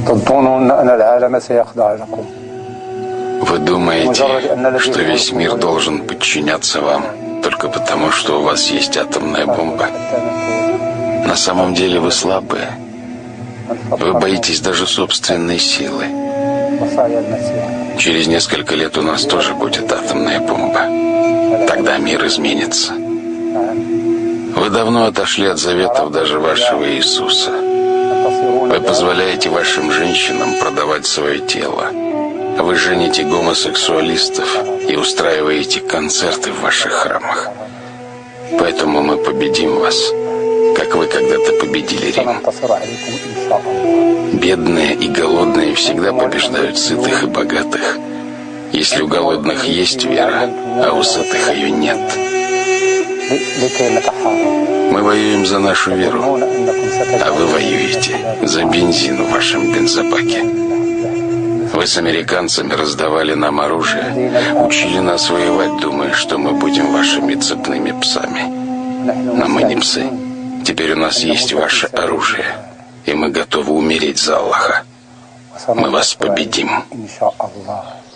Вы думаете, что весь мир должен подчиняться вам только потому, что у вас есть атомная бомба? На самом деле вы слабые. Вы боитесь даже собственной силы. Через несколько лет у нас тоже будет атомная бомба. Тогда мир изменится. Вы давно отошли от заветов даже вашего Иисуса. Вы позволяете вашим женщинам продавать свое тело. Вы жените гомосексуалистов и устраиваете концерты в ваших храмах. Поэтому мы победим вас, как вы когда-то победили Рим. Бедные и голодные всегда побеждают сытых и богатых, если у голодных есть вера, а у сытых ее нет. Мы воюем за нашу веру, а вы воюете за бензин в вашем бензобаке. Вы с американцами раздавали нам оружие, учили нас воевать, думая, что мы будем вашими цепными псами. Но мы не псы. Теперь у нас есть ваше оружие, и мы готовы умереть за Аллаха. Мы вас победим.